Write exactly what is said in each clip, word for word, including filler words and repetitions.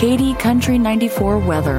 K D Country ninety-four weather.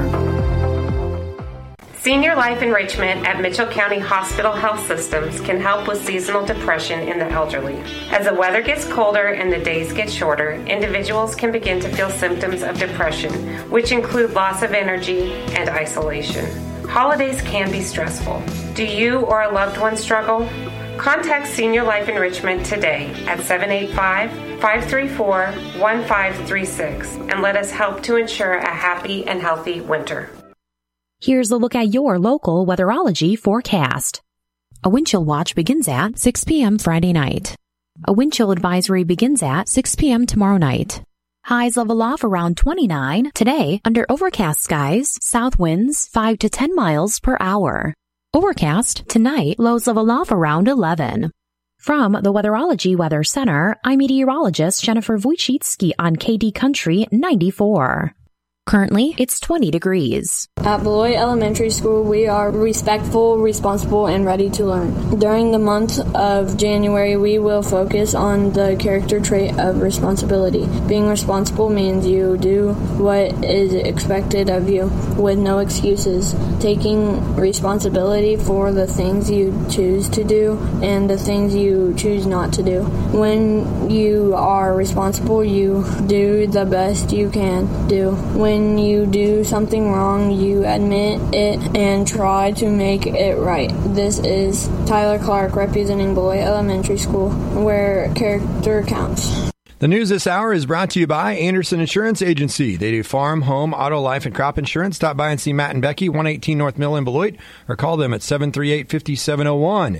Senior Life Enrichment at Mitchell County Hospital Health Systems can help with seasonal depression in the elderly. As the weather gets colder and the days get shorter, individuals can begin to feel symptoms of depression, which include loss of energy and isolation. Holidays can be stressful. Do you or a loved one struggle? Contact Senior Life Enrichment today at seven eight five, five three four, one five three six and let us help to ensure a happy and healthy winter. Here's a look at your local weatherology forecast. A wind chill watch begins at six p.m. Friday night. A wind chill advisory begins at six p.m. tomorrow night. Highs level off around twenty-nine. Today, under overcast skies, south winds five to ten miles per hour. Overcast, tonight, lows level off around eleven. From the Weatherology Weather Center, I'm meteorologist Jennifer Wojcicki on K D Country ninety-four. Currently, it's twenty degrees. At Beloit Elementary School, we are respectful, responsible, and ready to learn. During the month of January, we will focus on the character trait of responsibility. Being responsible means you do what is expected of you with no excuses. Taking responsibility for the things you choose to do and the things you choose not to do. When you are responsible, you do the best you can do. When When you do something wrong, you admit it and try to make it right. This is Tyler Clark representing Beloit Elementary School, where character counts. The news this hour is brought to you by Anderson Insurance Agency. They do farm, home, auto, life, and crop insurance. Stop by and see Matt and Becky, one eighteen North Mill in Beloit, or call them at seven three eight, five seven zero one.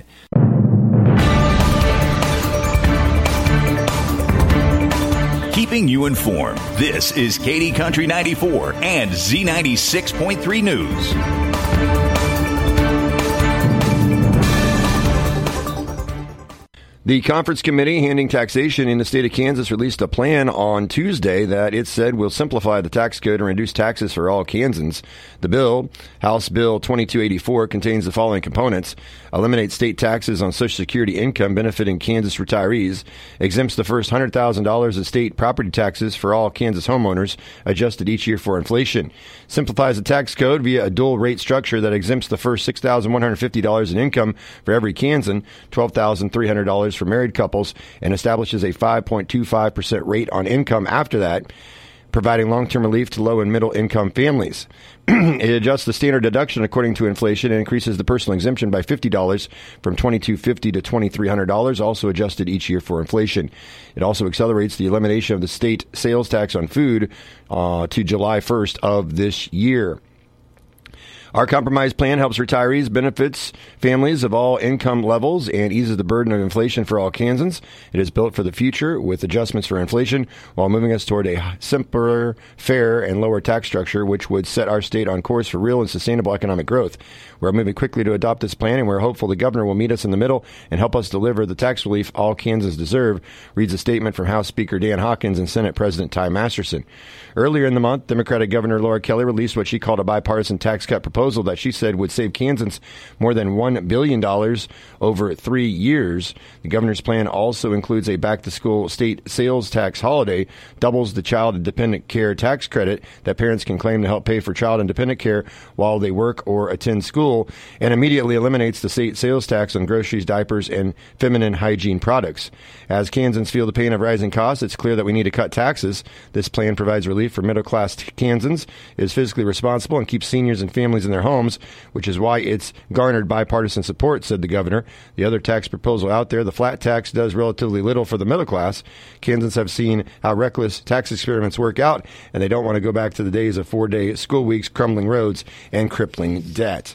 Keeping you informed, this is K D Country ninety-four and Z ninety-six point three News. The Conference Committee handling taxation in the state of Kansas released a plan on Tuesday that it said will simplify the tax code and reduce taxes for all Kansans. The bill, House Bill twenty-two eighty-four, contains the following components: eliminate state taxes on Social Security income benefiting Kansas retirees, exempts the first one hundred thousand dollars of state property taxes for all Kansas homeowners, adjusted each year for inflation, simplifies the tax code via a dual rate structure that exempts the first six thousand one hundred fifty dollars in income for every Kansan, twelve thousand three hundred dollars for married couples, and establishes a five point two five percent rate on income after that, providing long-term relief to low and middle-income families. It adjusts the standard deduction according to inflation and increases the personal exemption by fifty dollars from twenty-two fifty to twenty-three hundred dollars, also adjusted each year for inflation. It also accelerates the elimination of the state sales tax on food uh, to July first of this year. Our compromise plan helps retirees, benefits families of all income levels, and eases the burden of inflation for all Kansans. It is built for the future with adjustments for inflation while moving us toward a simpler, fair, and lower tax structure, which would set our state on course for real and sustainable economic growth. We're moving quickly to adopt this plan, and we're hopeful the governor will meet us in the middle and help us deliver the tax relief all Kansans deserve, reads a statement from House Speaker Dan Hawkins and Senate President Ty Masterson. Earlier in the month, Democratic Governor Laura Kelly released what she called a bipartisan tax cut proposal that she said would save Kansans more than one billion dollars over three years. The governor's plan also includes a back-to-school state sales tax holiday, doubles the child and dependent care tax credit that parents can claim to help pay for child and dependent care while they work or attend school, and immediately eliminates the state sales tax on groceries, diapers, and feminine hygiene products. As Kansans feel the pain of rising costs, it's clear that we need to cut taxes. This plan provides relief for middle-class Kansans, is fiscally responsible, and keeps seniors and families in their homes, which is why it's garnered bipartisan support, said the governor. The other tax proposal out there, the flat tax, does relatively little for the middle class. Kansans have seen how reckless tax experiments work out, and they don't want to go back to the days of four-day school weeks, crumbling roads, and crippling debt.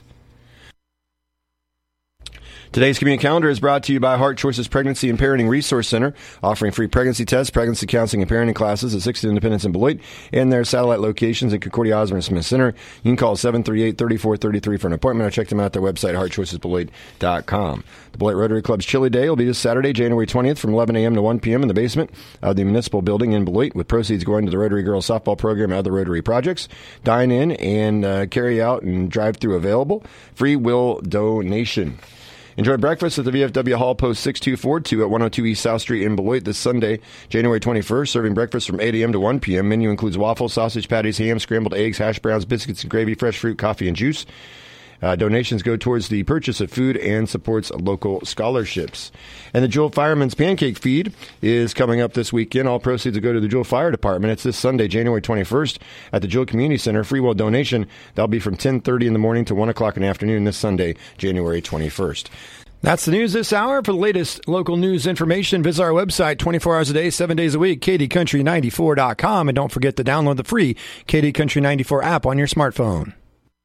Today's community calendar is brought to you by Heart Choices Pregnancy and Parenting Resource Center, offering free pregnancy tests, pregnancy counseling, and parenting classes at sixty Independence in Beloit and their satellite locations in Concordia, Osborne, and Smith Center. You can call seven three eight, three four three three for an appointment or check them out at their website, heart choices beloit dot com. The Beloit Rotary Club's Chili Day will be this Saturday, January twentieth from eleven a.m. to one p.m. in the basement of the Municipal Building in Beloit, with proceeds going to the Rotary Girls Softball Program and other Rotary projects. Dine in and uh, carry out and drive-through available. Free will donation. Enjoy breakfast at the V F W Hall Post six two four two at one oh two East South Street in Beloit this Sunday, January twenty-first, serving breakfast from eight a.m. to one p.m. Menu includes waffles, sausage patties, ham, scrambled eggs, hash browns, biscuits and gravy, fresh fruit, coffee, and juice. Uh, donations go towards the purchase of food and supports local scholarships. And the Jewel Fireman's Pancake Feed is coming up this weekend. All proceeds will go to the Jewel Fire Department. It's this Sunday, January twenty-first, at the Jewel Community Center. Free will donation. That'll be from ten thirty in the morning to one o'clock in the afternoon this Sunday, January twenty-first. That's the news this hour. For the latest local news information, visit our website twenty-four hours a day, seven days a week, K D country ninety-four dot com. And don't forget to download the free K D Country ninety-four app on your smartphone.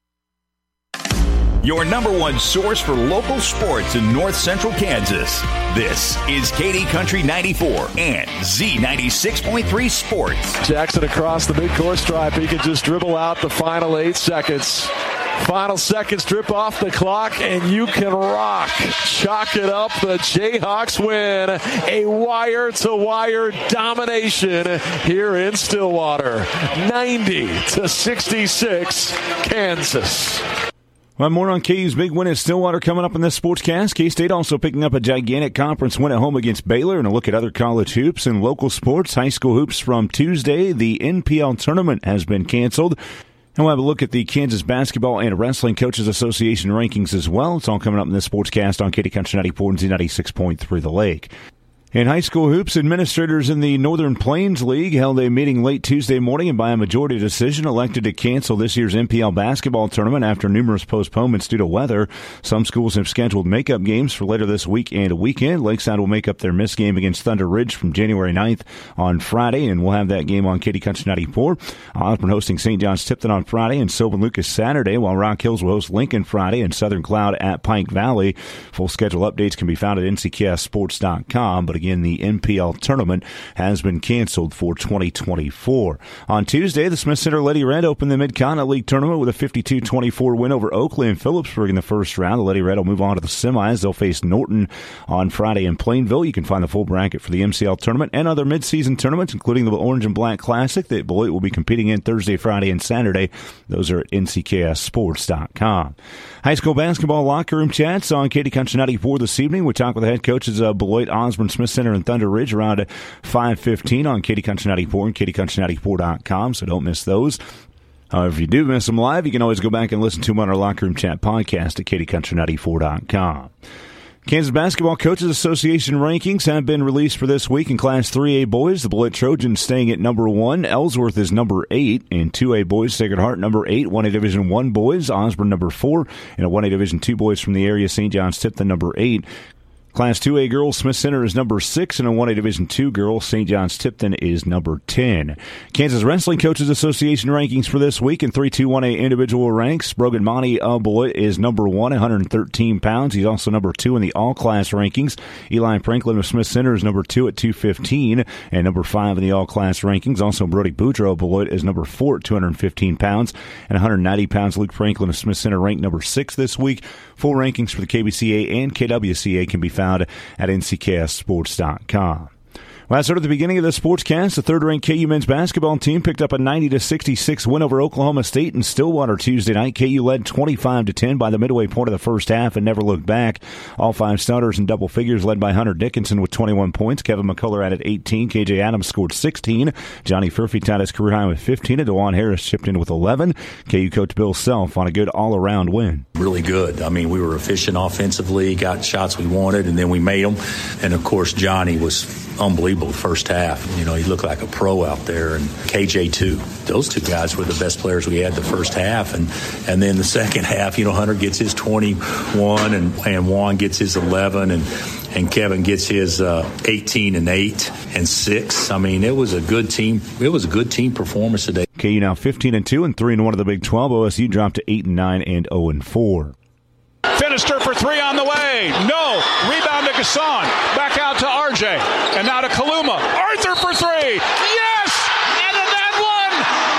Your number one source for local sports in north central Kansas. This is K D Country ninety-four and Z ninety-six point three Sports. Jackson across the midcourt stripe. He can just dribble out the final eight seconds. Final seconds drip off the clock, and you can rock. Chalk it up. The Jayhawks win a wire-to-wire domination here in Stillwater. ninety to sixty-six, Kansas. Well, more on K U's big win at Stillwater coming up in this sportscast. K-State also picking up a gigantic conference win at home against Baylor, and a look at other college hoops and local sports. High school hoops from Tuesday. The N P L tournament has been canceled. And we'll have a look at the Kansas Basketball and Wrestling Coaches Association rankings as well. It's all coming up in this sportscast on K D Country ninety-four and Z ninety-six point three The Lake. In high school hoops, administrators in the Northern Plains League held a meeting late Tuesday morning and by a majority decision elected to cancel this year's N P L basketball tournament after numerous postponements due to weather. Some schools have scheduled makeup games for later this week and weekend. Lakeside will make up their missed game against Thunder Ridge from January ninth on Friday, and we'll have that game on K D Country ninety-four. Osborne hosting Saint John's Tipton on Friday and Sylvan Lucas Saturday, while Rock Hills will host Lincoln Friday and Southern Cloud at Pike Valley. Full schedule updates can be found at N C K S sports dot com, but again, the N P L tournament has been canceled for twenty twenty-four. On Tuesday, the Smith Center Lady Red opened the Mid-Continent League tournament with a fifty-two twenty-four win over Oakley and Phillipsburg in the first round. The Lady Red will move on to the semis. They'll face Norton on Friday in Plainville. You can find the full bracket for the M C L tournament and other mid-season tournaments, including the Orange and Black Classic that Beloit will be competing in Thursday, Friday, and Saturday. Those are at N C K S sports dot com. High school basketball locker room chats on K D Country ninety-four this evening. We talk with the head coaches of Beloit, Osborne, Smith Center, and Thunder Ridge around five fifteen on K D Country ninety-four and K D Country ninety-four dot com, so don't miss those. However, if you do miss them live, you can always go back and listen to them on our Locker Room Chat podcast at K D Country ninety-four dot com. Kansas Basketball Coaches Association rankings have been released for this week. In Class three A boys, the Beloit Trojans staying at number one. Ellsworth is number eight. In two A boys, Sacred Heart number eight. one A Division one boys, Osborne number four. And a one A Division two boys from the area, Saint John's Tipton number eight. Class two A girls, Smith Center is number six, and a one A Division two girls, Saint John's Tipton is number ten. Kansas Wrestling Coaches Association rankings for this week in three two one A individual ranks. Brogan Monty of Beloit is number one, one hundred thirteen pounds. He's also number two in the all-class rankings. Eli Franklin of Smith Center is number two at two fifteen, and number five in the all-class rankings. Also, Brody Boudreaux of Beloit is number four at two hundred fifteen pounds, and one hundred ninety pounds. Luke Franklin of Smith Center ranked number six this week. Full rankings for the K B C A and K W C A can be found at N C K S sports dot com. Well, that's sort of the beginning of the sportscast. The third-ranked K U men's basketball team picked up a ninety to sixty-six win over Oklahoma State in Stillwater Tuesday night. K U led twenty-five to ten by the midway point of the first half and never looked back. All five starters in double figures, led by Hunter Dickinson with twenty-one points. Kevin McCullough added eighteen. K J Adams scored sixteen. Johnny Furphy tied his career high with fifteen, and DeJuan Harris chipped in with eleven. K U coach Bill Self on a good all-around win. Really good. I mean, we were efficient offensively, got shots we wanted, and then we made them. And, of course, Johnny was unbelievable first half. You know, he looked like a pro out there, and K J too. Those two guys were the best players we had the first half, and and then the second half, you know, Hunter gets his twenty-one, and and Juan gets his eleven, and and Kevin gets his uh, eighteen and eight and six. I mean, it was a good team. It was a good team performance today. K U now fifteen and two and three and one of the Big twelve. O S U dropped to eight and nine and zero and four. Finister for three on the way. No. Rebound to Gasson. Back out to R J. And now to Kaluma. Arthur for three. Yes! And in that one,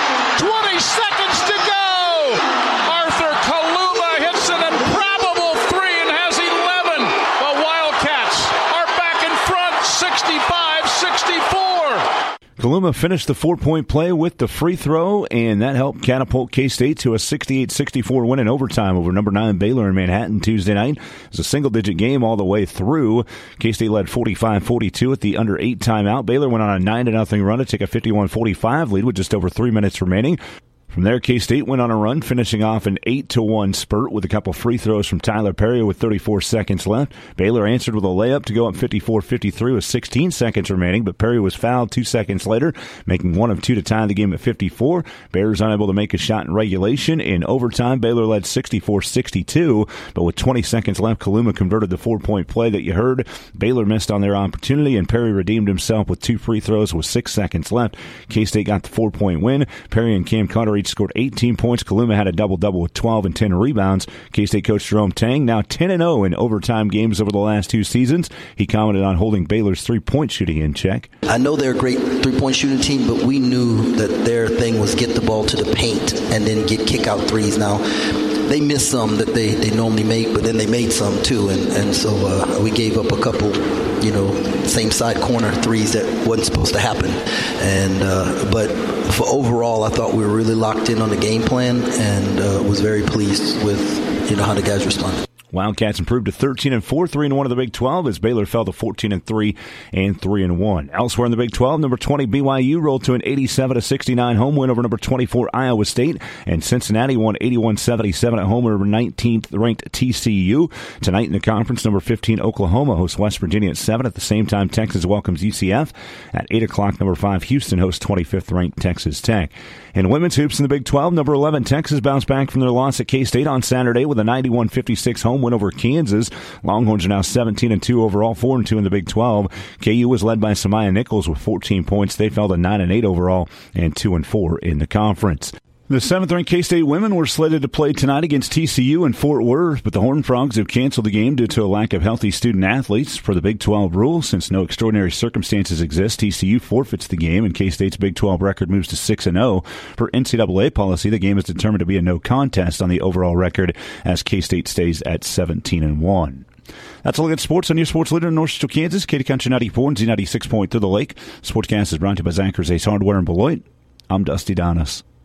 twenty seconds to go. Arthur Kaluma hits an improbable three and has eleven. The Wildcats are back in front, sixty-five sixty-four. Kaluma finished the four-point play with the free throw, and that helped catapult K-State to a sixty-eight sixty-four win in overtime over number nine Baylor in Manhattan Tuesday night. It was a single-digit game all the way through. K-State led forty-five forty-two at the under eight timeout. Baylor went on a nine to nothing run to take a fifty-one forty-five lead with just over three minutes remaining. From there, K-State went on a run, finishing off an eight to one spurt with a couple free throws from Tyler Perry with thirty-four seconds left. Baylor answered with a layup to go up fifty-four fifty-three with sixteen seconds remaining, but Perry was fouled two seconds later, making one of two to tie the game at fifty-four. Bears unable to make a shot in regulation. In overtime, Baylor led sixty-four sixty-two, but with twenty seconds left, Kaluma converted the four-point play that you heard. Baylor missed on their opportunity, and Perry redeemed himself with two free throws with six seconds left. K-State got the four-point win. Perry and Cam Carter each scored eighteen points. Kaluma had a double-double with twelve and ten rebounds. K-State coach Jerome Tang now ten and oh in overtime games over the last two seasons. He commented on holding Baylor's three-point shooting in check. I know they're a great three-point shooting team, but we knew that their thing was get the ball to the paint and then get kick-out threes. Now, they missed some that they, they normally make, but then they made some too, and, and so uh, we gave up a couple, you know, same side corner threes that wasn't supposed to happen. And uh, but for overall, I thought we were really locked in on the game plan, and uh, was very pleased with, you know, how the guys responded. Wildcats improved to thirteen and four, three and one of the Big twelve as Baylor fell to fourteen and three and three and one. Elsewhere in the Big twelve, number twenty B Y U rolled to an eighty-seven to sixty-nine home win over number twenty-four Iowa State, and Cincinnati won eighty-one seventy-seven at home over nineteenth ranked T C U. Tonight in the conference, number fifteen Oklahoma hosts West Virginia at seven. At the same time, Texas welcomes U C F. At eight o'clock, number five Houston hosts twenty-fifth ranked Texas Tech. In women's hoops in the Big twelve, number eleven Texas bounced back from their loss at K-State on Saturday with a ninety-one fifty-six home win over Kansas. Longhorns are now seventeen and two overall, four and two in the Big twelve. K U was led by Samaya Nichols with fourteen points. They fell to nine and eight overall and two and four in the conference. The seventh-ranked K-State women were slated to play tonight against T C U in Fort Worth, but the Horned Frogs have canceled the game due to a lack of healthy student-athletes. For the Big twelve rule, since no extraordinary circumstances exist, T C U forfeits the game, and K-State's Big twelve record moves to six and oh. Per N C double A policy, the game is determined to be a no contest on the overall record, as K-State stays at seventeen and one. That's a look at sports on your sports leader in North Central Kansas, Katy Country ninety-four and Z ninety-six point three The Lake. Sportscast is brought to you by Zachary Ace Hardware in Beloit. I'm Dusty Donis.